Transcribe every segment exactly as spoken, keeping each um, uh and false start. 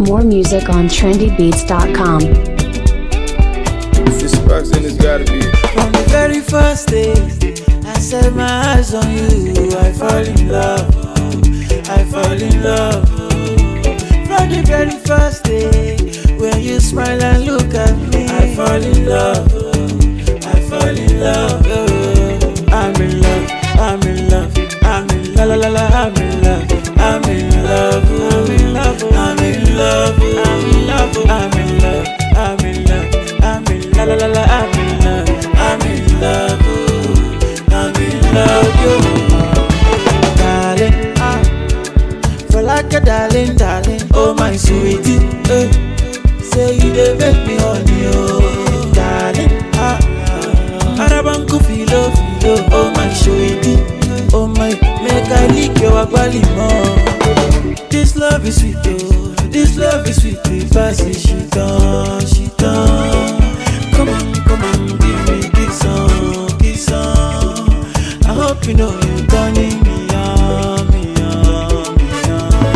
More music on trendy beats dot com. If it's Sparks, then it's gotta be it. From the very first day, I set my eyes on you. I fall in love. I fall in love. From the very first day, when you smile and look at me, I fall in love. I fall in love. I'm in love. I'm in love. I'm in la la la la. I'm in love. I'm in love. I'm in love. I'm in love. I'm in love. I'm in love. I'm in love. I'm in la la la la. I'm in love. I'm in love. I'm in love. You, darling. Ah, feel like a darling, darling. Oh my sweetie. Eh. Say you dey make me honey, oh darling. Ah, Arabanku filo filo. Oh my sweetie. Oh my, make I lick your body more. This love is sweet, oh. This love is sweet, the passy she done, she done. Come on, come on, give me kiss on, kiss on. I hope you know you're turning me on, me on, me on.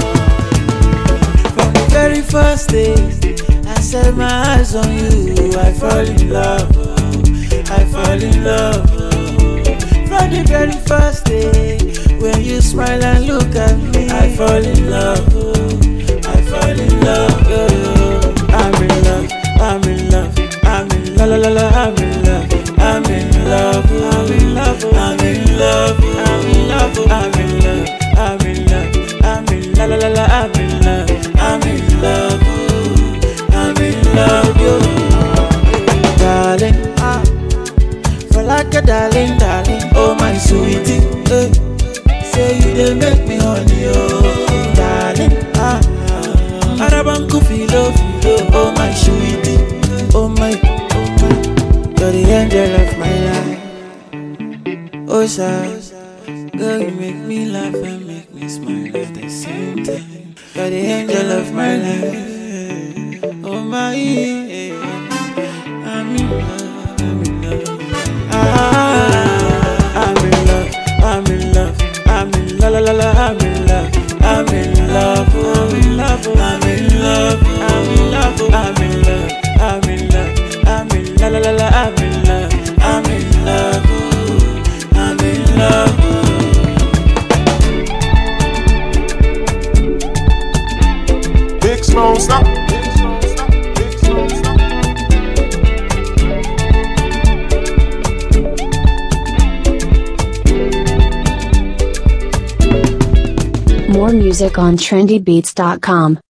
From the very first day, I set my eyes on you. I fall in love, I fall in love. From the very first day, when you smile and look at me, I fall in love. I fall in love. I'm in love. I'm in love. I'm in la la la la. I'm in love. I'm in love. I'm in love. I'm in love. I'm in love. I'm in love. I'm in love. I'm in la la la la. I'm in love. I'm in love. I'm in love. You, darling. Ah, feel like a darling, darling. Oh my sweetie. Eh. Say you dey make me honey, oh darling. Ah, Arabanku filo filo. Oh my sweetie. Oh my, oh my. You're the angel of my life. Oh shy, girl you make me laugh and make me smile at the same time. You're the angel of my life. Oh my, I'm in love, I'm in love. Ah, I'm in love, I'm in love. I'm in la la la la, I'm in love. I'm in love, I'm in love, I'm in love, I'm in love, I'm in love, I'm in love, I'm in la la la la, I'm in love, I'm in love, I'm in love. Big Smoke, stop. Big Smoke, stop. Big Smoke, stop. More music on trendy beats dot com.